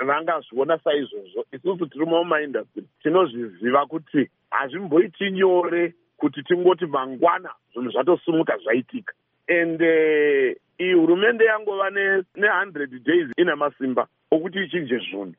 vangazviona saizvozvo. Isusu tiri mumaindastry tinozviziva kuti hazvimboiti nyore kuti tingoti mangwana zvinhu zvatosumuka zvaitika. And iyi hurumende yangova ne100 days ina masimba okuti ichinje zvinhu.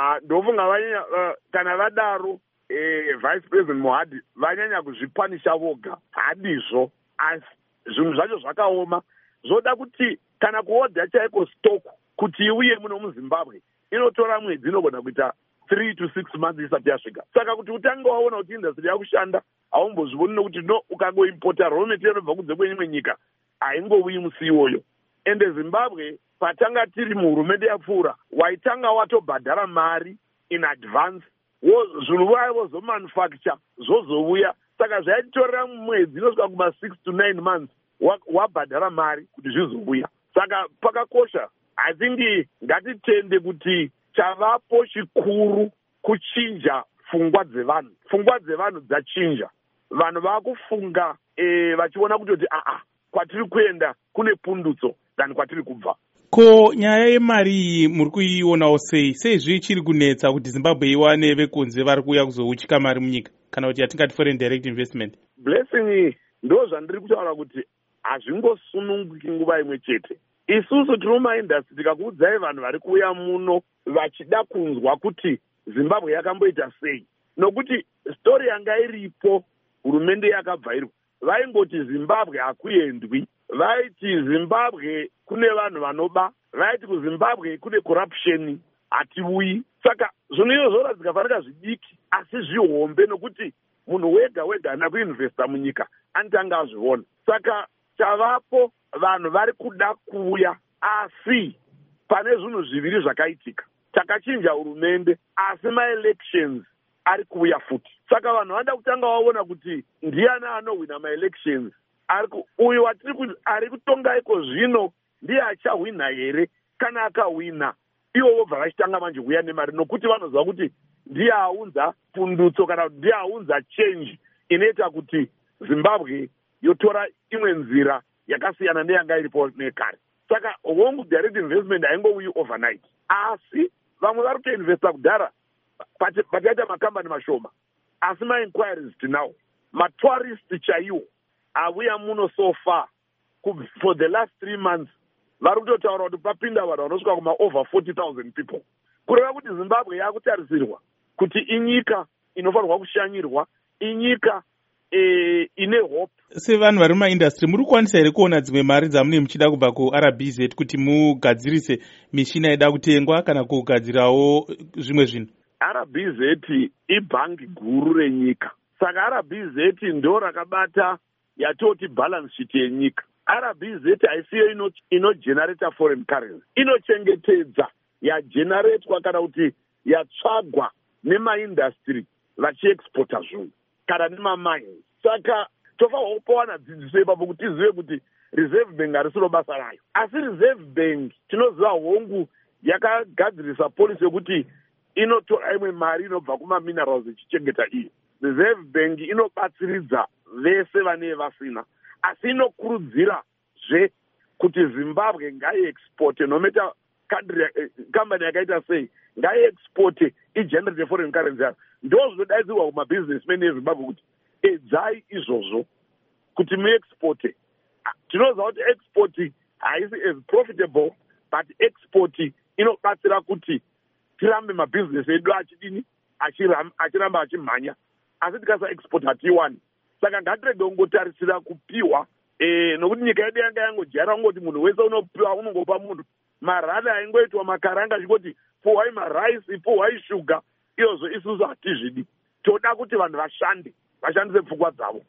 Ndofunga kana vadaro Vice President Mohadi vanyanya kuzvipanisha voga hadizvo, asi zvinhu zvacho zvakaoma. Zvoda kuti kana kuodha chaiko stock kuti iuye muno muZimbabwe inotora mwedzi, inogona kuita 3 to 6 months isati yasvika. Saka kuti utange waona kuti industry yakushanda haumbozviboni, nokuti ukangoimpota raw material inobva kunze kweimwe nyika haingouyi musi iwoyo. Ende Zimbabwe patanga tiri muhurumende yapfuura waitanga watobhadhara mari in advance, zvinhu vaivozomanufacture zvozouya. Saka zvaitorera mwedzi inosvika kuma 6 to 9 months wabhadhara mari kuti zvizouya. Saka pakakosha, I think ngatitende kuti chavapo chikuru kuchinja pfungwa dzevanhu. Pfungwa dzevanhu dzachinja. Vanhu vakufunga vachiona kuti kwatiri kuenda kune pundutso than kwatiri kubva. Ko nyaya yemari iyi muri kuionawo sei? Seizvi ichiri kunetsa kuti Zimbabwe iwane vekunze vari kuuya kuzouchika mari munyika, kana kuti yatingati foreign direct investment? Blessing, ndo zvandiri kutaura kuti hazvingosununguki nguva imwe chete. Isusu tiri mumaindastry tikakuudzai vanhu vari kuuya muno vachida kunzwa kuti Zimbabwe yakamboita sei, nokuti stori yanga iripo hurumende yakabva vaingoti Zimbabwe hakuendwi, vaiti Zimbabwe kune vanhu vanoba, vaiti kuZimbabwe kune corruption, hatiuyi. Saka zvinhu izvo zvoradzika fanira zvidiki asi zvihombe, nokuti munhu wega wega ana kuinvesta munyika anotanga azviona. Saka chavapo vanhu vari kuda kuuya, asi pane zvinhu zviviri zvakaitika. Takachinja hurumende asi maelections ari kuuya futi. Saka vanhu vanoda kutanga vaona kuti ndiani anowina maelections. Uyu watiri kuti ari kutonga iko zvino ndiye achahwina here? Kana akahwina ivo vobva vachitanga manje kuuya nemari, nokuti vanoziva kuti ndiye aunza pundutso kana kuti ndiye aunza change inoita kuti Zimbabwe yotora imwe nzira yakasiyana neyanga iripo nekare. Saka home direct investment haingouyi overnight, asi vamwe vari kutoinvesta kudhara pachaita makambani mashoma, asi ma-inquiries tinawo. Matourist chaiwo avuya muno so far for the last 3 months vari kutotaura kuti papinda vanhu vanosvika kuma over 40,000 people. Kureva kuti Zimbabwe yakutarisirwa kuti inyika inofanirwa kushanyirwa, inyika ine hope. Sevanhu vari mumaindastry muri kukwanisa here kuona dzimwe mari dzamune muchida kubva kuRBZ kuti mugadzirise mishina ida kutengwa kana kugadzirawo zvimwe zvinhu? RBZ ibhangi guru renyika. Saka RBZ ndo rakabata yatoti balance sheet yenyika. RBZ haisiyo inogenerata foreign currency, inochengetedza yageneratwa kana kuti yatsvagwa nemaindastry vachiexporta zvinhu kana nemamines. Saka tofanirwa kupawana dzidziso ipapo kuti tizive kuti Reserve Bank harisiro basa rayo, asi Reserve Bank tinoziva hongu yakagadzirisa policy yokuti inotora imwe mari inobva kumaminerals ichichengeta iyo. Reserve Bank inobatsiridza vese vanee vasina, asi inokurudzira kuti Zimbabwe ngaiexporte, no matter kambani yakaita sei, ngaiexporte igenerate foreign currency. Ndo zvinodaidzirwa kumabusinessmen eZimbabwe kuti edzai izvozvo kuti muexporte. Tinoziva kuti export haisi as profitable, but export inobatsira kuti tirambe mabusiness edu achiramba achimhanya, asi tikasa export hatiwani. Saka ngatirege kungotarisira kupiwa, nokuti nyika yedu yanga yangojara kungoti munhu wese unopiwa unongopa munhu. Marada aingoitwa makaranga achingoti puhwai maraisi, puhwai shuga. Izvozvo isusu hatizvidi. Toda kuti vanhu vashandise pfungwa dzavo.